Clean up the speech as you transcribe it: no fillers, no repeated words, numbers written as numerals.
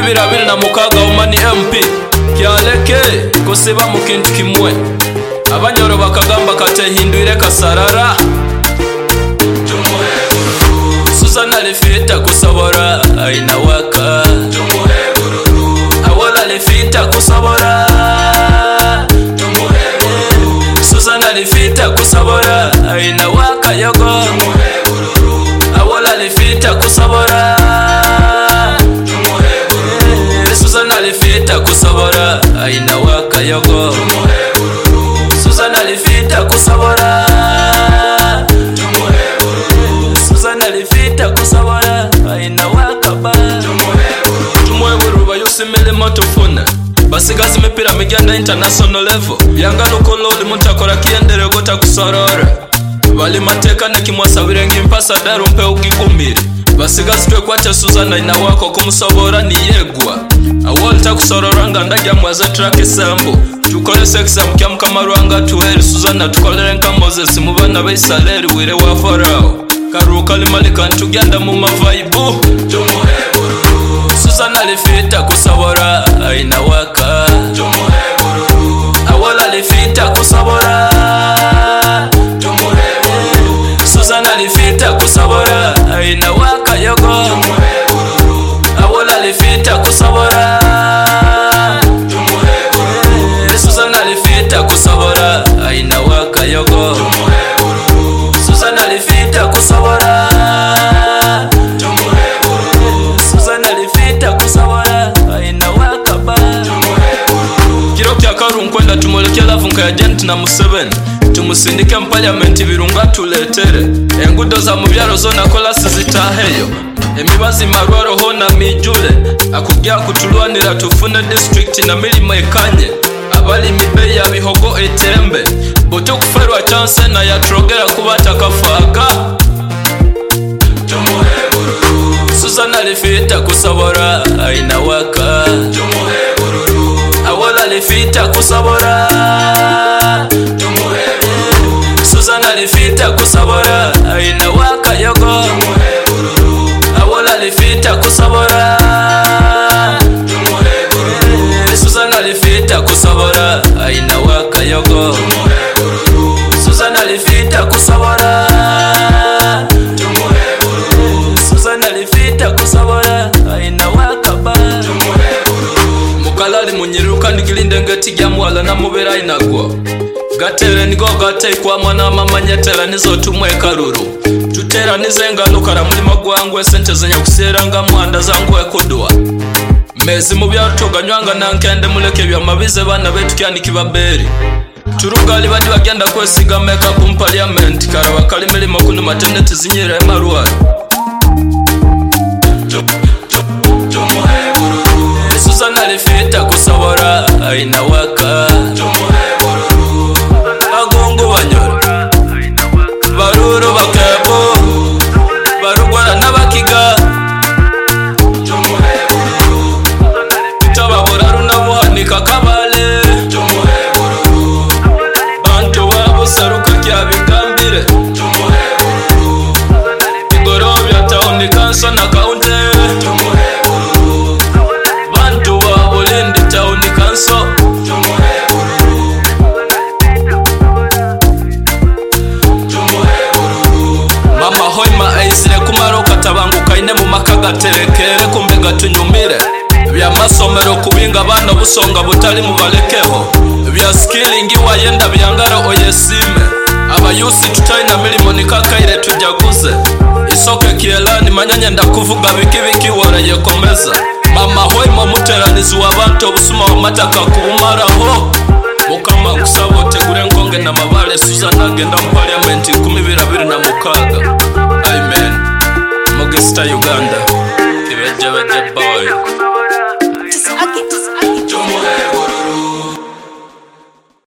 2016 Omani MP kyaleke kusiba mu kintu kimwe abanyoro bakagamba katehindwire kasarara Susana lifita kusobora aina waka awala lifita kusobora Susana lifita kusobora aina waka yogo awala lifita kusobora Susana lifita kusobora aina waka yogo Susana lifita kusobora Susana lifita kusobora aina waka ba tumweburu bayusimele motofuna basigazi imipira migenda international level byangana ukololi mutakora kiendere gota kusorora bali mateka nekimwasa birenga impasa daru mpe ugigumire basigazi twekwacha Susana ina wako kumusobora niyegwa awolta kusorora nga ndajya mwaza track sambo tukole sexa mukyamuka marwanga tuweri Susana tukolere nka Moses mubana beisaleri wire wa Farao karuka limalika ntugenda mu mavaibu Susana lifita kusobora aina waka awala lifita kusobora Susana lifita kusobora aina waka yogo awala lifita kusobora Susana lifita kusobora aina waka yogo Susana lifita kusobora Susana lifita kusobora aina waka ba kiro kya karunkwenda tumolekya lavunka ya Gent na Museveni tumusindike mu parliament birunga tuletere engudo za mubyaro zona kola sizitaheyo emibazi marwaro hona mijule akugya kutulwanira tufune district na milimo ekanye abali mibe ya bihogo etembe boto kuferwa chance na yatrogera kubata kafaga Susana lifita kusobora aina waka awala lifita kusobora Susana lifita kusobora aina waka yogo awala lifita kusobora Susana lifita kusobora aina waka yogo Susana lifita kusobora Susana lifita kusobora aina waka ba mukalali munyiruka nikilinde ngati jamwala na mubera inagwa gatere nigo gatei kwa mwana mama nyetera nizo tumwe karuru tutera nizengalo kara muri magwangwe sente zenya kuseranga mwanda zangu ekudwa mezi mubyarutoganywanga nankende muleke bya mabize bana betu kyani kibaberi turugali badi bagenda kwesiga meka ku parliament kara bakali milimo kuno matendeti zinyira emarwa Susana lifita kusobora aina waka agongo banyora baruru bakabo barugwana nabakiga tababuraru nabuhanika kabale bantu babusaruka kyabigambire igorobya tawundi kanso na kaunti bantu babulindi tawundi kanso mama hoima aizire kumaro katabanguka ine mu makaga terekere kumbe gatunyumire bya masomero kubinga bana busonga butali mu balekeho bya skilling wayenda byangara oyesime abayusi tutaina milimo nikakaire tujaguze isoke kielani manyanya ndakuvuga bikibiki warayekomeza mama hoima muteranizi w'abantu obusuma wamataka kubumaraho mukama kusabo tegure nkonge na mabale Susana agenda mu parliament 2026 amen Mogesta Uganda kibeje boy